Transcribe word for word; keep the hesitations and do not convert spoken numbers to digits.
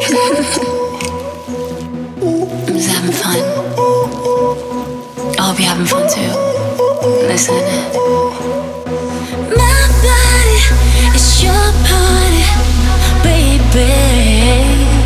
I'm just having fun. I hope you're having fun too. Listen.